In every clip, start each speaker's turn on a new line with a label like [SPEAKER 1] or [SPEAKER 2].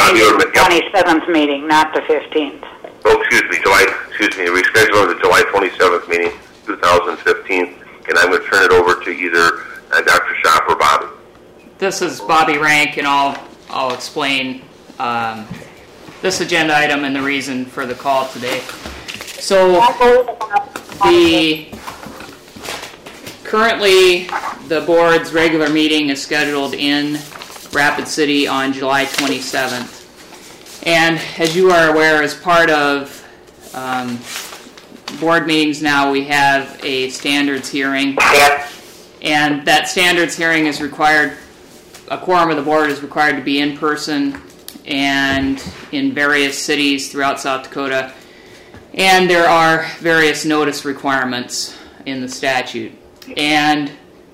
[SPEAKER 1] Bobby Orman, yep.
[SPEAKER 2] 27th meeting, not the 15th.
[SPEAKER 1] Oh, reschedule the July 27th meeting, 2015, and I'm going to turn it over to either Dr. Schaaf or Bobby.
[SPEAKER 3] This is Bobby Rank, and I'll explain this agenda item and the reason for the call today. So, currently the board's regular meeting is scheduled in Rapid City on July 27th. And as you are aware, as part of board meetings now, we have a standards hearing. And that standards hearing is required, a quorum of the board is required to be in person and in various cities throughout South Dakota. And there are various notice requirements in the statute. And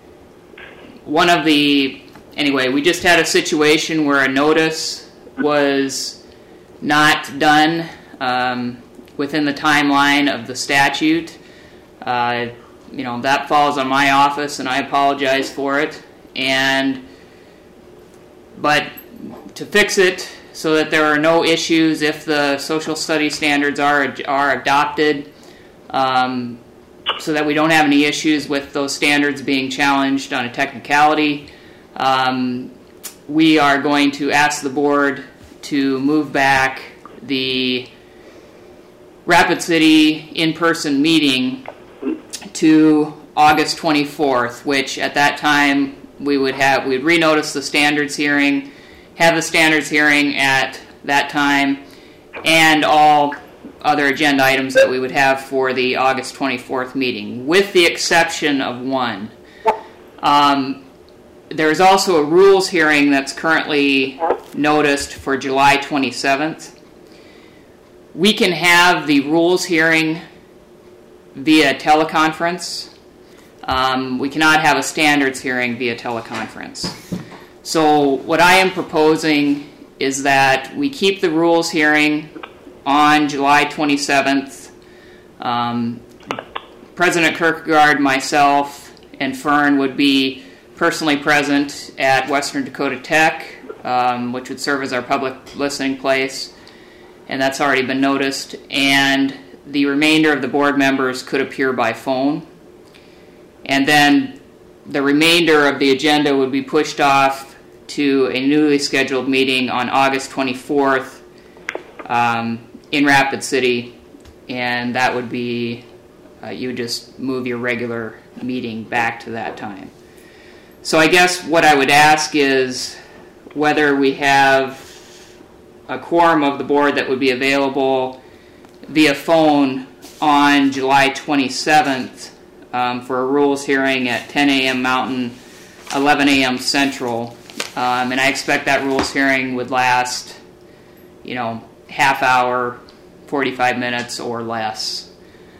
[SPEAKER 3] we just had a situation where a notice was not done within the timeline of the statute. That falls on my office, and I apologize for it. But to fix it so that there are no issues if the social studies standards are adopted, so that we don't have any issues with those standards being challenged on a technicality, we are going to ask the board to move back the Rapid City in-person meeting to August 24th, which at that time we'd renotice the standards hearing, have the standards hearing at that time, and all other agenda items that we would have for the August 24th meeting, with the exception of one. There's also a rules hearing that's currently noticed for July 27th. We can have the rules hearing via teleconference. We cannot have a standards hearing via teleconference. So what I am proposing is that we keep the rules hearing on July 27th. President Kierkegaard, myself, and Fern would be personally present at Western Dakota Tech, which would serve as our public listening place, and that's already been noticed. And the remainder of the board members could appear by phone. And then the remainder of the agenda would be pushed off to a newly scheduled meeting on August 24th in Rapid City, and that would be, you just move your regular meeting back to that time. So I guess what I would ask is whether we have a quorum of the board that would be available via phone on July 27th for a rules hearing at 10 a.m. Mountain, 11 a.m. Central. And I expect that rules hearing would last, half hour, 45 minutes or less.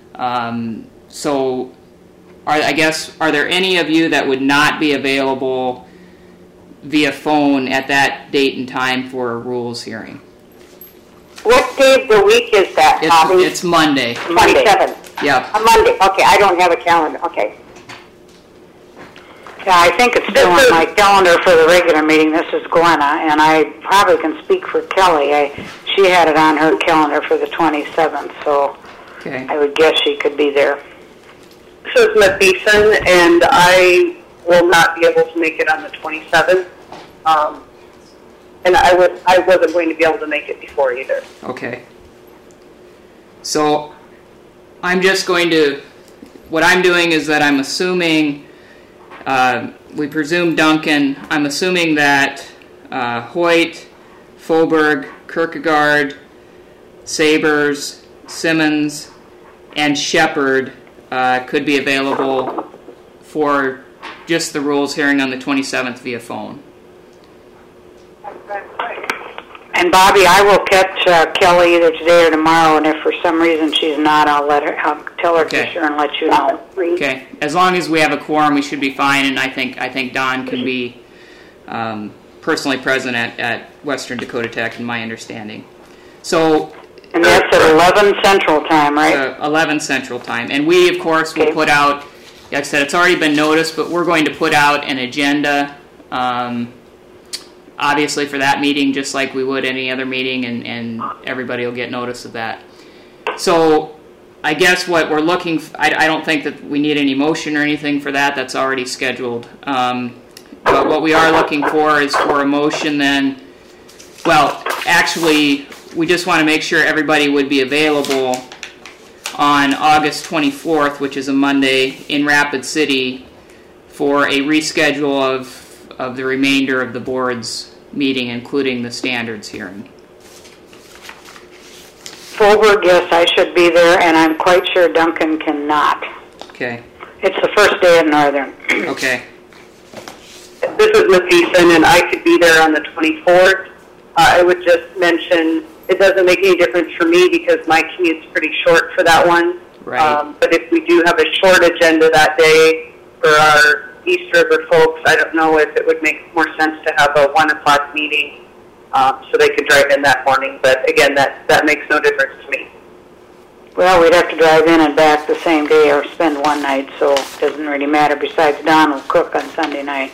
[SPEAKER 3] So are there any of you that would not be available via phone at that date and time for a rules hearing?
[SPEAKER 2] What day of the week is that, Bobby?
[SPEAKER 3] It's Monday.
[SPEAKER 2] 27th.
[SPEAKER 3] Yep.
[SPEAKER 2] A Monday. Okay, I don't have a calendar. Okay. Yeah, I think it's still on my calendar for the regular meeting. This is Glenna, and I probably can speak for Kelly. She had it on her calendar for the 27th, so
[SPEAKER 3] okay.
[SPEAKER 2] I would guess she could be there.
[SPEAKER 4] So it's Miss Beeson, and I will not be able to make it on the 27th. And I wasn't going to be able to make it before either.
[SPEAKER 3] Okay. So what I'm doing is that I'm assuming, we presume Duncan, I'm assuming that Hoyt, Foberg, Kierkegaard, Sabers, Simmons, and Shepard could be available for just the rules hearing on the 27th via phone.
[SPEAKER 2] And Bobby, I will catch Kelly either today or tomorrow, and if for some reason she's not, I'll tell her
[SPEAKER 3] okay.
[SPEAKER 2] to sure and let you know.
[SPEAKER 3] Okay. As long as we have a quorum, we should be fine, and I think Don can be personally present at Western Dakota Tech, in my understanding. So.
[SPEAKER 2] And that's at 11 Central Time, right?
[SPEAKER 3] 11 Central Time. And we, of course, will put out, like I said, it's already been noticed, but we're going to put out an agenda. obviously for that meeting, just like we would any other meeting, and everybody will get notice of that. So I guess what we're looking, I don't think that we need any motion or anything for that. That's already scheduled. But what we are looking for is for a motion then, well, actually, we just want to make sure everybody would be available on August 24th, which is a Monday, in Rapid City for a reschedule of the remainder of the board's meeting, including the standards hearing.
[SPEAKER 2] Fulberg, yes, I should be there, and I'm quite sure Duncan cannot.
[SPEAKER 3] Okay.
[SPEAKER 2] It's the first day of Northern.
[SPEAKER 3] Okay.
[SPEAKER 4] This is Ms. Eason, and I could be there on the 24th. I would just mention it doesn't make any difference for me because my commute's pretty short for that one.
[SPEAKER 3] Right.
[SPEAKER 4] But if we do have a short agenda that day for our East River folks, I don't know if it would make more sense to have a 1 o'clock meeting so they could drive in that morning. But again, that makes no difference to me.
[SPEAKER 2] Well, we'd have to drive in and back the same day or spend one night, so it doesn't really matter. Besides, Don will cook on Sunday night.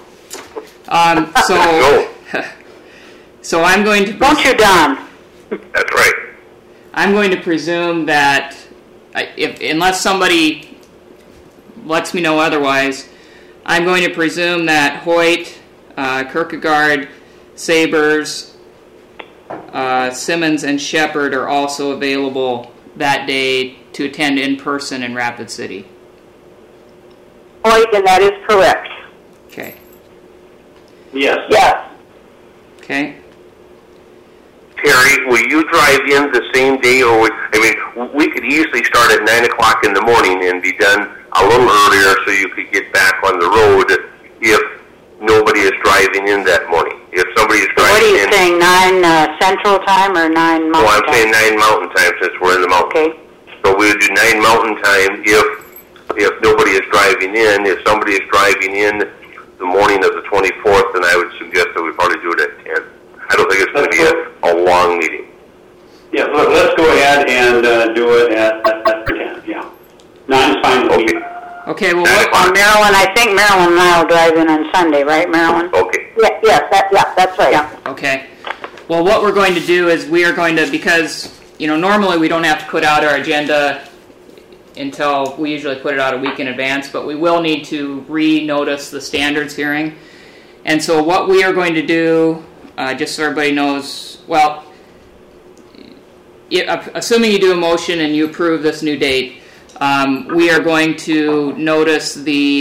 [SPEAKER 3] So I'm going to...
[SPEAKER 2] Don't you, Don?
[SPEAKER 1] That's right.
[SPEAKER 3] I'm going to presume that, unless somebody lets me know otherwise, I'm going to presume that Hoyt, Kierkegaard, Sabers, Simmons, and Shepherd are also available that day to attend in person in Rapid City.
[SPEAKER 4] Hoyt, and that is correct.
[SPEAKER 3] Okay.
[SPEAKER 5] Yes.
[SPEAKER 4] Yes.
[SPEAKER 3] Okay.
[SPEAKER 1] Terry, will you drive in the same day, or we could easily start at 9 o'clock in the morning and be done a little earlier so you could get back on the road if nobody is driving in that morning. If somebody is driving in...
[SPEAKER 2] What are you saying, 9 Central Time or 9 Mountain Time?
[SPEAKER 1] Well, I'm saying 9 Mountain Time since we're in the mountains.
[SPEAKER 2] Okay.
[SPEAKER 1] So we would do 9 Mountain Time if nobody is driving in. If somebody is driving in the morning of the 24th, then I would suggest that we probably do it at 10. I don't think it's going to be a long meeting.
[SPEAKER 5] Yeah, let's go ahead and do it at 10, yeah. 9 is fine with me.
[SPEAKER 3] Okay, well,
[SPEAKER 2] Marilyn, I think Marilyn and I will drive in on Sunday, right, Marilyn?
[SPEAKER 1] Okay.
[SPEAKER 2] That's right. Yeah.
[SPEAKER 3] okay. Well, what we're going to do is we are going to, because, normally we don't have to put out our agenda until we usually put it out a week in advance, but we will need to re-notice the standards hearing. And so what we are going to do, just so everybody knows, well, assuming you do a motion and you approve this new date, we are going to renotice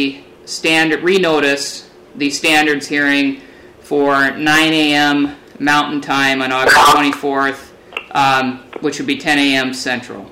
[SPEAKER 3] the standards hearing for 9 a.m. Mountain Time on August 24th, which would be 10 a.m. Central.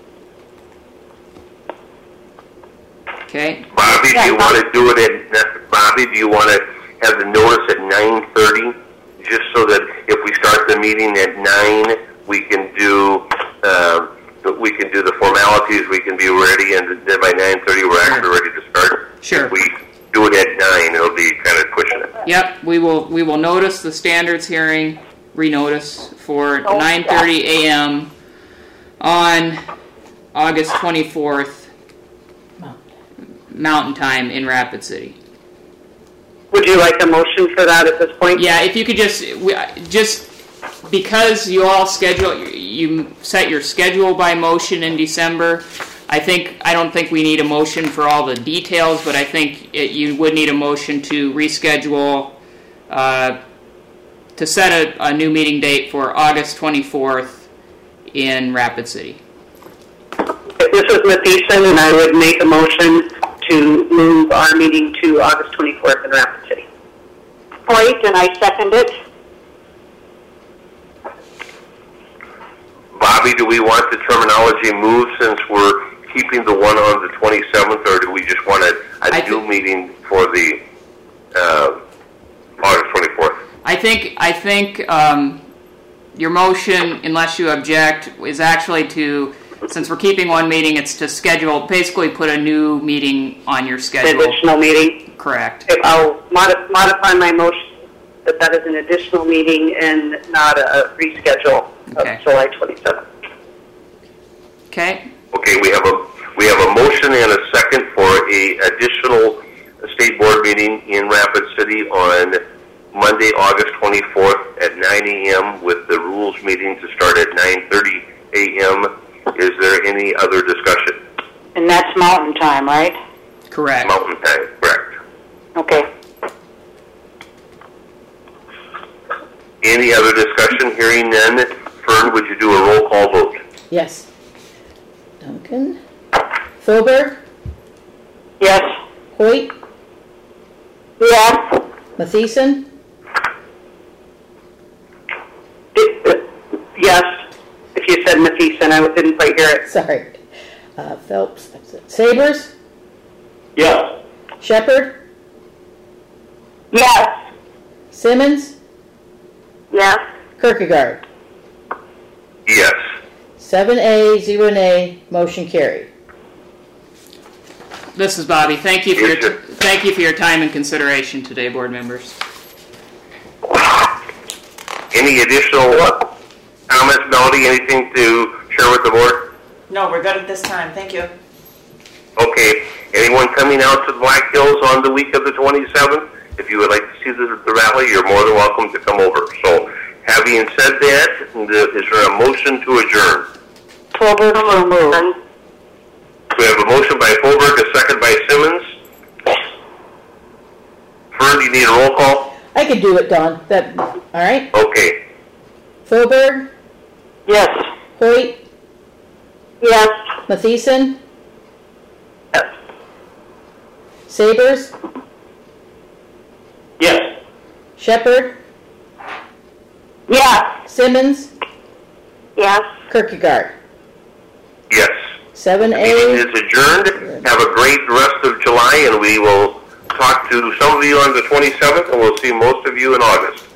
[SPEAKER 3] Okay.
[SPEAKER 1] Bobby, do you want to do it at? Bobby, do you want to have the notice at 9:30, just so that if we start the meeting at 9, we can do the formalities. We can be ready, and then by 9:30, we're actually ready to start.
[SPEAKER 3] Sure.
[SPEAKER 1] If we do it at 9, it'll be kind of pushing it.
[SPEAKER 3] Yep. We will notice the standards hearing, renotice for 9:30 a.m. on August 24th. Mountain Time in Rapid City.
[SPEAKER 4] Would you like a motion for that at this point?
[SPEAKER 3] Yeah, if you could just because you all you set your schedule by motion in December, I don't think we need a motion for all the details, but I think you would need a motion to reschedule, to set a new meeting date for August 24th in Rapid City.
[SPEAKER 4] This is Ms. Eason, and I would make a motion to move our meeting to August 24th in Rapid City. Hoyt, and I second it.
[SPEAKER 1] Bobby, do we want the terminology moved since we're keeping the one on the 27th, or do we just want a new meeting for the August 24th?
[SPEAKER 3] I think your motion, unless you object, is actually to, since we're keeping one meeting, it's to schedule, basically put a new meeting on your schedule.
[SPEAKER 4] An additional meeting?
[SPEAKER 3] Correct.
[SPEAKER 4] I'll modify my motion that is an additional meeting and not a reschedule of July 27th.
[SPEAKER 3] Okay.
[SPEAKER 1] Okay, we have a motion and a second for a additional state board meeting in Rapid City on Monday, August 24th. 24th at 9 a.m. with the rules meeting to start at 9:30 a.m. Is there any other discussion?
[SPEAKER 2] And that's mountain time, right?
[SPEAKER 3] Correct.
[SPEAKER 1] Mountain time, correct.
[SPEAKER 2] Okay.
[SPEAKER 1] Any other discussion? Hearing none. Fern, would you do a roll call vote?
[SPEAKER 6] Yes. Duncan? Philberg?
[SPEAKER 2] Yes.
[SPEAKER 6] Hoyt?
[SPEAKER 2] Yes.
[SPEAKER 6] Matheson?
[SPEAKER 4] Yes, if you said Matheson, I didn't quite hear it.
[SPEAKER 6] Sorry. Phelps? That's it. Sabers?
[SPEAKER 5] Yes.
[SPEAKER 6] Shepherd?
[SPEAKER 2] Yes.
[SPEAKER 6] Simmons?
[SPEAKER 2] Yes.
[SPEAKER 6] Kierkegaard?
[SPEAKER 1] Yes.
[SPEAKER 6] 7A, 0 nay, motion carried.
[SPEAKER 3] This is Bobby. Thank you for
[SPEAKER 1] Yes, sir.
[SPEAKER 3] thank you for your time and consideration today, board members.
[SPEAKER 1] Any additional comments, Melody? Anything to share with the board?
[SPEAKER 7] No, we're good at this time. Thank you.
[SPEAKER 1] Okay. Anyone coming out to the Black Hills on the week of the 27th? If you would like to see the rally, you're more than welcome to come over. So, having said that, is there a motion to adjourn?
[SPEAKER 2] Tolbert, so moved.
[SPEAKER 1] We have a motion by Fulberg, a second by Simmons. Fern, do you need a roll call?
[SPEAKER 6] I could do it, Dawn. That, all right?
[SPEAKER 1] Okay.
[SPEAKER 6] Philberg?
[SPEAKER 2] Yes.
[SPEAKER 6] Hoyt?
[SPEAKER 2] Yes.
[SPEAKER 6] Matheson?
[SPEAKER 4] Yes.
[SPEAKER 6] Sabers?
[SPEAKER 5] Yes.
[SPEAKER 6] Shepherd?
[SPEAKER 2] Yes.
[SPEAKER 6] Simmons?
[SPEAKER 2] Yes.
[SPEAKER 6] Kierkegaard?
[SPEAKER 1] Yes.
[SPEAKER 6] 7A.
[SPEAKER 1] Meeting is adjourned. Have a great rest of July, and we will talk to some of you on the 27th, and we'll see most of you in August.